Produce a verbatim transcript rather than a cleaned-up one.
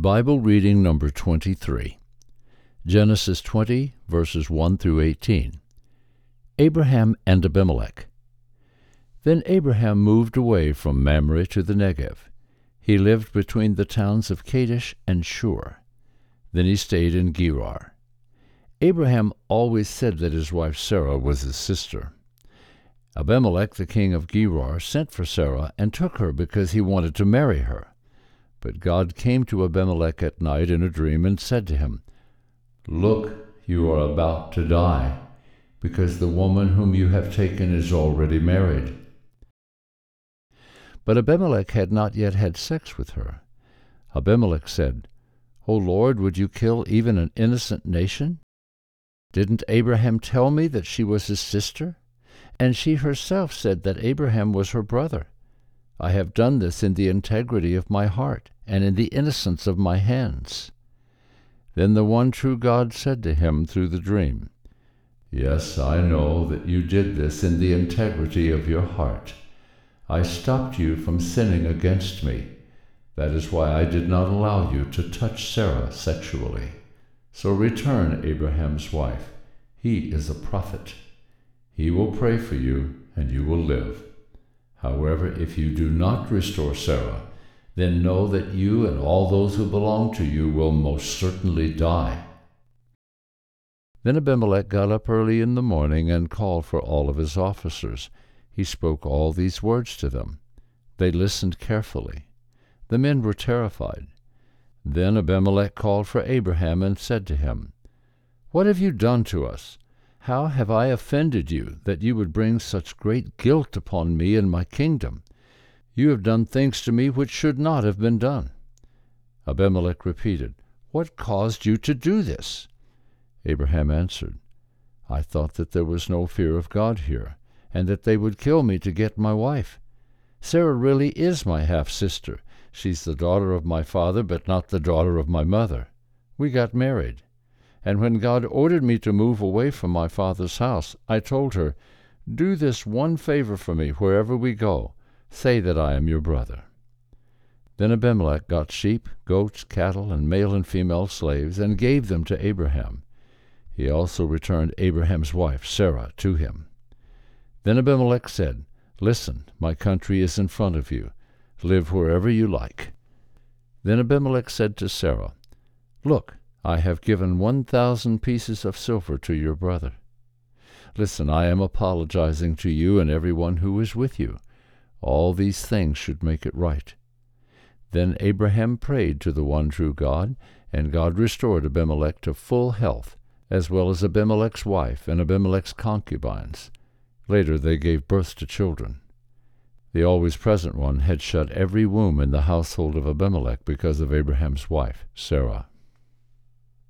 Bible reading number twenty-three. Genesis twenty, verses one through eighteen. Abraham and Abimelech. Then Abraham moved away from Mamre to the Negev. He lived between the towns of Kadesh and Shur. Then he stayed in Gerar. Abraham always said that his wife Sarah was his sister. Abimelech, the king of Gerar, sent for Sarah and took her because he wanted to marry her. But God came to Abimelech at night in a dream and said to him, "Look, you are about to die, because the woman whom you have taken is already married." But Abimelech had not yet had sex with her. Abimelech said, "O Lord, would you kill even an innocent nation? Didn't Abraham tell me that she was his sister? And she herself said that Abraham was her brother. I have done this in the integrity of my heart and in the innocence of my hands." Then the one true God said to him through the dream, "Yes, I know that you did this in the integrity of your heart. I stopped you from sinning against me. That is why I did not allow you to touch Sarah sexually. So return Abraham's wife. He is a prophet. He will pray for you, and you will live. However, if you do not restore Sarah, then know that you and all those who belong to you will most certainly die." Then Abimelech got up early in the morning and called for all of his officers. He spoke all these words to them. They listened carefully. The men were terrified. Then Abimelech called for Abraham and said to him, "What have you done to us? How have I offended you, that you would bring such great guilt upon me and my kingdom? You have done things to me which should not have been done." Abimelech repeated, "What caused you to do this?" Abraham answered, "I thought that there was no fear of God here, and that they would kill me to get my wife. Sarah really is my half-sister. She's the daughter of my father, but not the daughter of my mother. We got married. And when God ordered me to move away from my father's house, I told her, 'Do this one favor for me wherever we go. Say that I am your brother.'" Then Abimelech got sheep, goats, cattle, and male and female slaves, and gave them to Abraham. He also returned Abraham's wife, Sarah, to him. Then Abimelech said, "Listen, my country is in front of you. Live wherever you like." Then Abimelech said to Sarah, "Look, I have given one thousand pieces of silver to your brother. Listen, I am apologizing to you and everyone who is with you. All these things should make it right." Then Abraham prayed to the one true God, and God restored Abimelech to full health, as well as Abimelech's wife and Abimelech's concubines. Later they gave birth to children. The always present one had shut every womb in the household of Abimelech because of Abraham's wife, Sarah.